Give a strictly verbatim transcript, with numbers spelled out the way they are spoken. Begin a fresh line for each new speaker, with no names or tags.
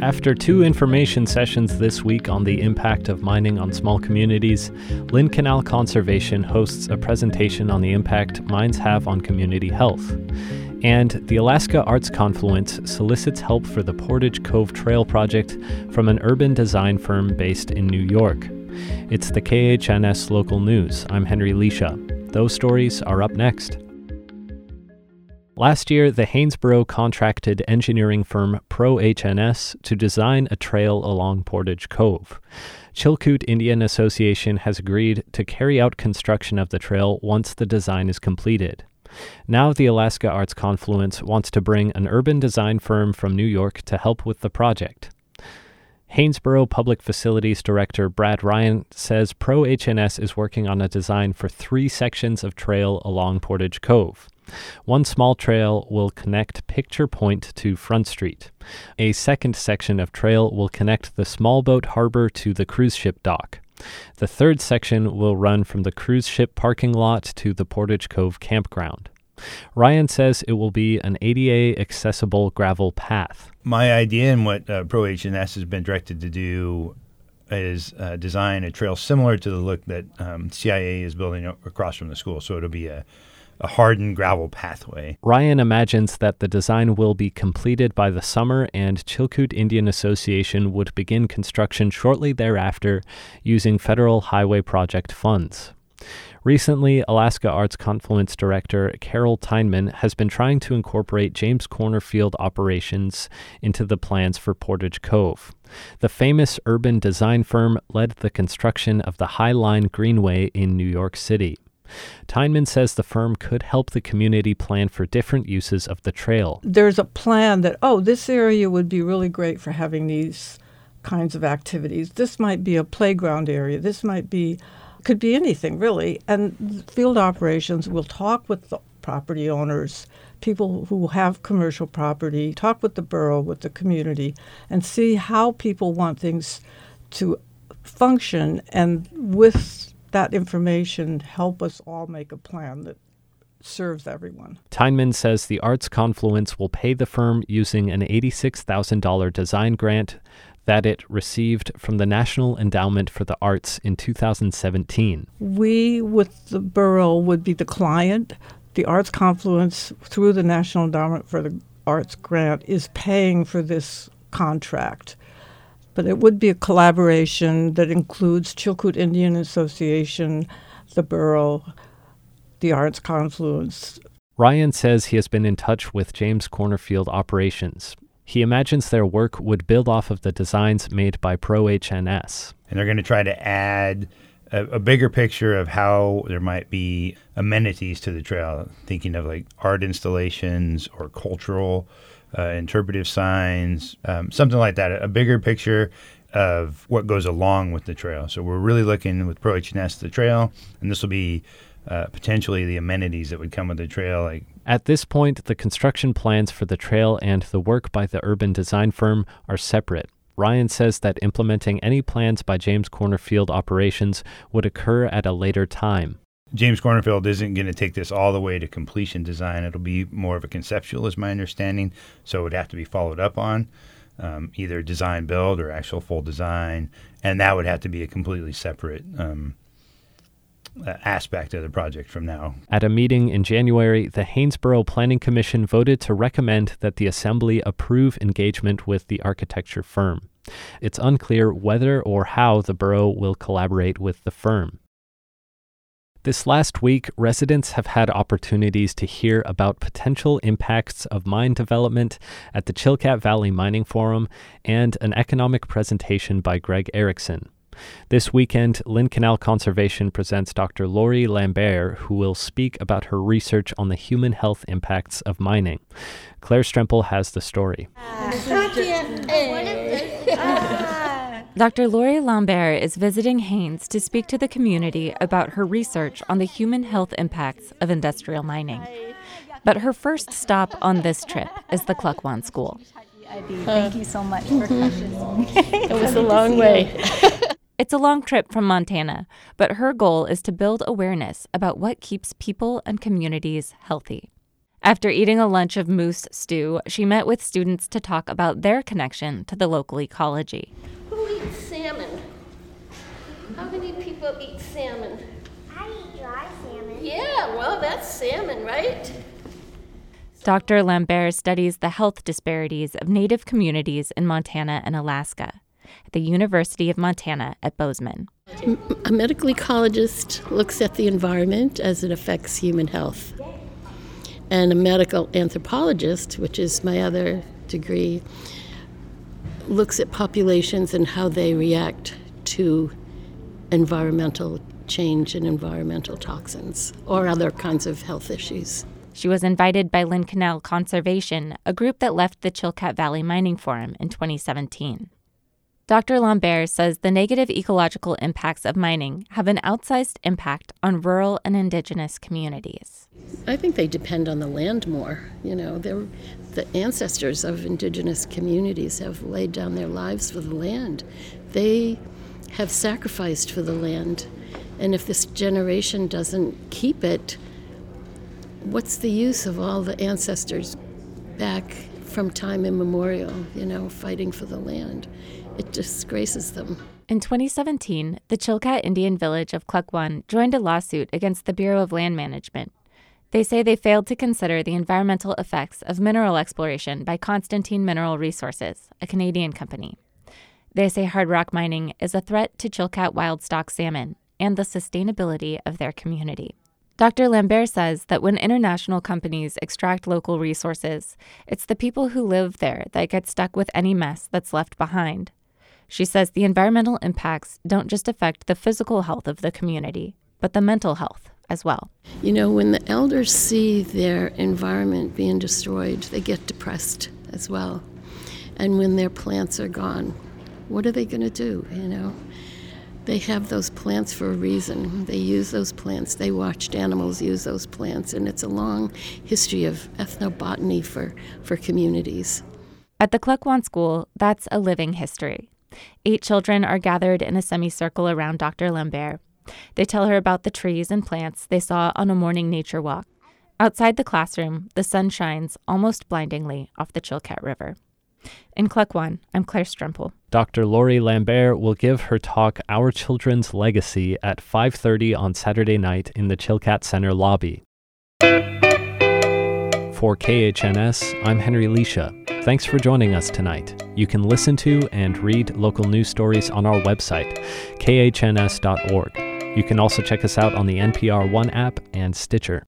After two information sessions this week on the impact of mining on small communities, Lynn Canal Conservation hosts a presentation on the impact mines have on community health. And the Alaska Arts Confluence solicits help for the Portage Cove Trail project from an urban design firm based in New York. It's the K H N S Local News. I'm Henry Leisha. Those stories are up next. Last year, the Haynesboro contracted engineering firm Pro H N S to design a trail along Portage Cove. Chilkoot Indian Association has agreed to carry out construction of the trail once the design is completed. Now the Alaska Arts Confluence wants to bring an urban design firm from New York to help with the project. Haynesboro Public Facilities Director Brad Ryan says Pro H N S is working on a design for three sections of trail along Portage Cove. One small trail will connect Picture Point to Front Street. A second section of trail will connect the small boat harbor to the cruise ship dock. The third section will run from the cruise ship parking lot to the Portage Cove campground. Ryan says it will be an A D A-accessible gravel path.
My idea and what uh, Pro H N S has been directed to do is uh, design a trail similar to the look that um, C I A is building across from the school. So it'll be a a hardened gravel pathway.
Ryan imagines that the design will be completed by the summer and Chilkoot Indian Association would begin construction shortly thereafter using federal highway project funds. Recently, Alaska Arts Confluence Director Carol Tyneman has been trying to incorporate James Corner Field operations into the plans for Portage Cove. The famous urban design firm led the construction of the High Line Greenway in New York City. Tyneman says the firm could help the community plan for different uses of the trail.
There's a plan that, oh, this area would be really great for having these kinds of activities. This might be a playground area. This might be, could be anything, really. And field operations will talk with the property owners, people who have commercial property, talk with the borough, with the community, and see how people want things to function, and with that information help us all make a plan that serves everyone.
Tyneman says the Arts Confluence will pay the firm using an eighty-six thousand dollars design grant that it received from the National Endowment for the Arts in two thousand seventeen.
We, with the borough, would be the client. The Arts Confluence, through the National Endowment for the Arts grant, is paying for this contract. But it would be a collaboration that includes Chilkoot Indian Association, the borough, the Arts Confluence.
Ryan says he has been in touch with James Corner Field operations. He imagines their work would build off of the designs made by Pro H N S.
And they're going to try to add a, a bigger picture of how there might be amenities to the trail, thinking of like art installations or cultural Uh, interpretive signs, um, something like that, a bigger picture of what goes along with the trail. So we're really looking with Pro H N S the trail, and this will be uh, potentially the amenities that would come with the trail. Like
At this point, the construction plans for the trail and the work by the urban design firm are separate. Ryan says that implementing any plans by James Corner Field operations would occur at a later time.
James Corner Field isn't going to take this all the way to completion design. It'll be more of a conceptual, is my understanding. So it would have to be followed up on, um, either design build or actual full design. And that would have to be a completely separate um, uh, aspect of the project from now.
At a meeting in January, the Haynesboro Planning Commission voted to recommend that the Assembly approve engagement with the architecture firm. It's unclear whether or how the borough will collaborate with the firm. This last week, residents have had opportunities to hear about potential impacts of mine development at the Chilkat Valley Mining Forum and an economic presentation by Greg Erickson. This weekend, Lynn Canal Conservation presents Doctor Lori Lambert, who will speak about her research on the human health impacts of mining. Claire Strempel has the story.
Doctor Lori Lambert is visiting Haines to speak to the community about her research on the human health impacts of industrial mining. But her first stop on this trip is the Klukwan School.
Thank you so much for coming.
It was a long way.
It's a long trip from Montana, but her goal is to build awareness about what keeps people and communities healthy. After eating a lunch of moose stew, she met with students to talk about their connection to the local ecology.
Who eats salmon? How many people eat salmon?
I eat dry salmon.
Yeah, well, that's salmon, right?
Doctor Lambert studies the health disparities of Native communities in Montana and Alaska at the University of Montana at Bozeman.
A medical ecologist looks at the environment as it affects human health. And a medical anthropologist, which is my other degree, looks at populations and how they react to environmental change and environmental toxins or other kinds of health issues.
She was invited by Lynn Canal Conservation, a group that left the Chilkat Valley Mining Forum in twenty seventeen. Doctor Lambert says the negative ecological impacts of mining have an outsized impact on rural and indigenous communities.
I think they depend on the land more. You know, they're, the ancestors of indigenous communities have laid down their lives for the land. They have sacrificed for the land. And if this generation doesn't keep it, what's the use of all the ancestors back from time immemorial, you know, fighting for the land? It disgraces them.
In twenty seventeen, the Chilkat Indian village of Klukwan joined a lawsuit against the Bureau of Land Management. They say they failed to consider the environmental effects of mineral exploration by Constantine Mineral Resources, a Canadian company. They say hard rock mining is a threat to Chilkat wild-stock salmon and the sustainability of their community. Doctor Lambert says that when international companies extract local resources, it's the people who live there that get stuck with any mess that's left behind. She says the environmental impacts don't just affect the physical health of the community, but the mental health as well.
You know, when the elders see their environment being destroyed, they get depressed as well. And when their plants are gone, what are they going to do, you know? They have those plants for a reason. They use those plants. They watched animals use those plants, and it's a long history of ethnobotany for, for communities.
At the Klukwan School, that's a living history. Eight children are gathered in a semicircle around Doctor Lambert. They tell her about the trees and plants they saw on a morning nature walk. Outside the classroom, the sun shines almost blindingly off the Chilkat River. In Klukwan, I'm Claire Strempel.
Doctor Lori Lambert will give her talk Our Children's Legacy at five thirty on Saturday night in the Chilkat Center lobby. For K H N S, I'm Henry Leisha. Thanks for joining us tonight. You can listen to and read local news stories on our website, k h n s dot org. You can also check us out on the N P R One app and Stitcher.